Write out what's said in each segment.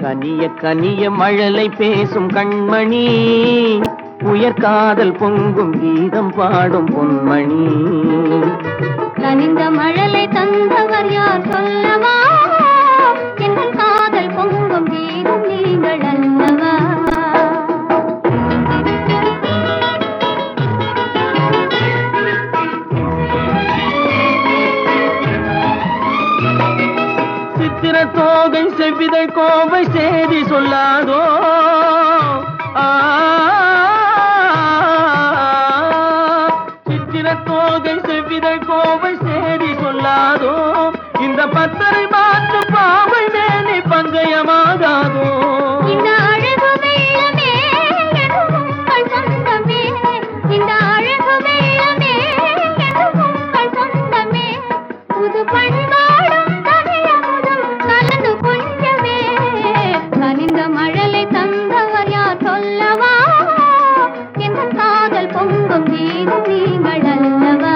கனிய கனிய மழலை பேசும் கண்மணி, உயர்காதல் பொங்கும் கீதம் பாடும் பொன்மணி. கனிந்த மழலை தந்தவர் யார் சொல்லவா? எங்கள் காதல் பொங்கும் கீதம் நீங்கள் அல்லவா? சித்திர தோகை செவ்விதழ் கோவை செய்தி சொல்லாதோ? சித்திர தோகை செவ்விதழ் கோவை செய்தி சொல்லாதோ? இந்த பத்தரை மாற்று பாவை மேனி பங்கயமாகாதோ? இந்த அழகு வெள்ளமே உங்கள் சொந்தமே, இந்த அழகு வெள்ளமே உங்கள் சொந்தமே. புது பண்பாடும் தமிழமுதும் கலந்து கொஞ்சமே. கனிந்த மழலை தந்தவர் யார் சொல்லவா? எங்கள் காதல் பொங்கும் கீதம் நீங்கள் அல்லவா?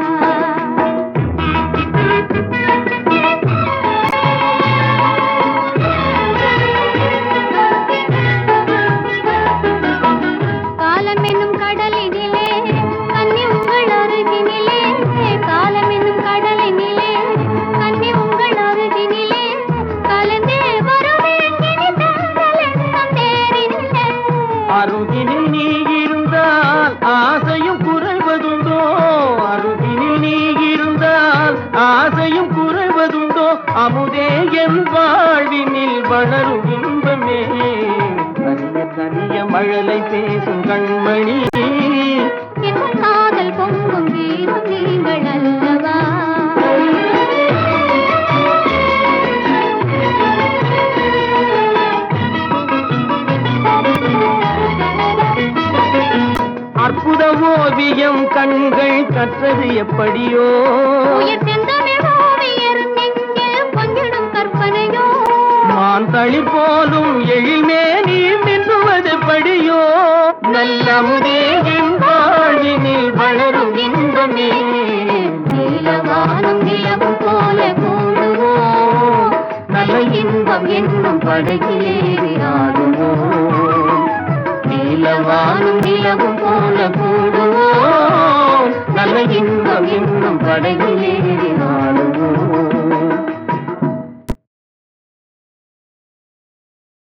காலம் என்னும் கடலினிலே கன்னி உங்கள் அருகினிலே, காலம் என்னும் கடலினிலே கன்னி உங்கள் அருகினிலே கலந்தே வருவேன் இனி தங்கள் எண்ணம் தேரினிலே. அருகினில் நீ இருந்தால் ஆசையும் குறைவதுண்டோ? அருகினில் நீ இருந்தால் ஆசையும் குறைவதுண்டோ? அமுதே என் வாழ்வினில் வளரும் இன்பமே. கனிய கனிய மழலை பேசும் கண்மணி, எங்கள் காதல் பொங்கும் கீதம் நீங்கள் அல்லவா? அற்புத ஓவியம் கண்கள் கற்றது எப்படியோ? உயிர் செந்தமிழ் ஓவியர் நெஞ்சில் கொஞ்சிடும் கற்பனையோ? மான் தளி போலும் எழில்மே நீ மின்னுவது படியோ? நல்லமுதே என் வாழ்வினில் வளரும் இன்பமே. நீலவானம் நிலவும் போல கூடுவோம், நல்ல இன்பம் என்னும் படகிலேறி ஆடுவோம். நீலவானம் நிலவும் போல கூடுவோம், நல்ல இன்பம் என்னும் படகிலேறி ஆடுவோம்.